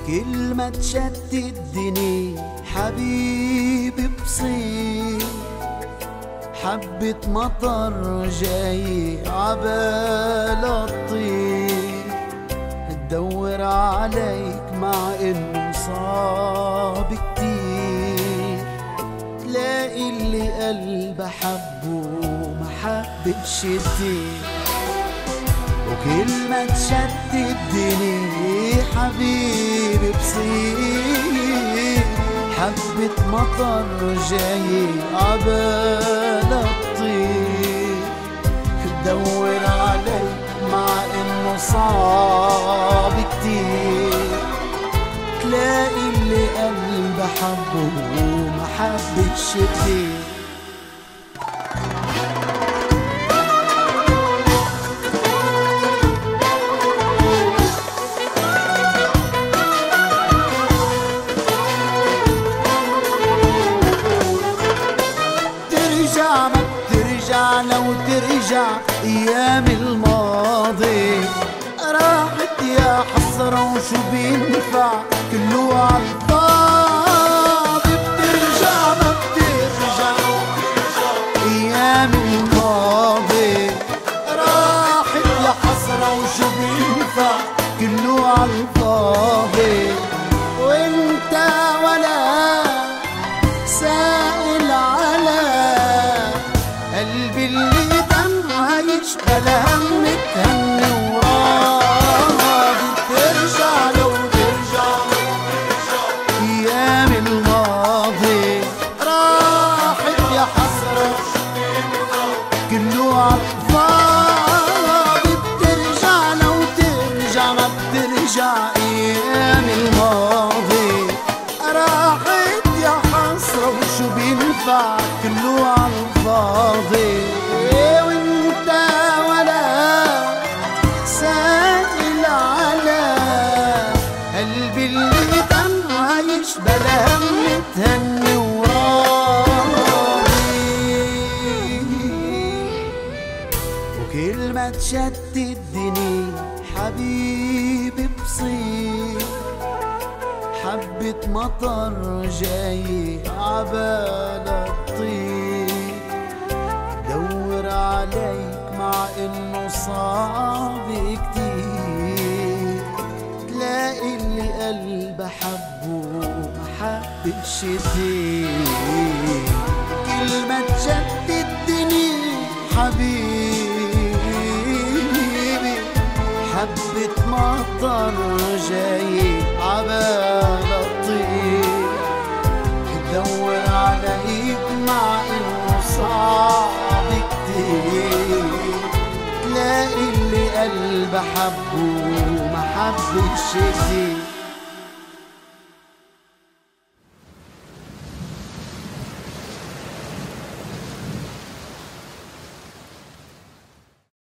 وكل ما تشتتني حبيبي بصير حبة مطر جاي عبال الطير تدور عليك مع انه صعب كتير تلاقي اللي قلبه حبه ما حبش كتير وكل ما تشتتني حبيبي بصير حبة مطر جاي عبال الطير تدور عليك مع انه صعب كتير تلاقي اللي قلبه حبه ما حبش كتير ما بترجع لو ترجع ايام الماضي راحت يا حسرة وشو بينفع كله عالفاضي بترجع ما بترجع ايام الماضي راحت يا حسرة وشو بينفع كله عالفاضي وانت ولا سائل على قلبي اللي دمها يشبه هم تهني وراضي بترجع لو ترجع ايام الماضي راحت يا حسرة كله عالفاضي بترجع لو ترجع ما بترجع ايام الماضي راحت يا حسرة وشو بينفع كله عالفاضي وانت ولا سائل على قلبي اللي دمها يشبه هم تهني وراضي وكل ما تشتتني حبيبي بصير حبة مطر جاي عبال الطير دور عليك مع انه صعب كتير تلاقي اللي قلبه حبه ما حبش كتير كل ما تشتتني حبيبي حبة مطر جاي عبال الطير تدور عليك مع انه صعب كتير تلاقي اللي قلبه حبه ما حبش كتير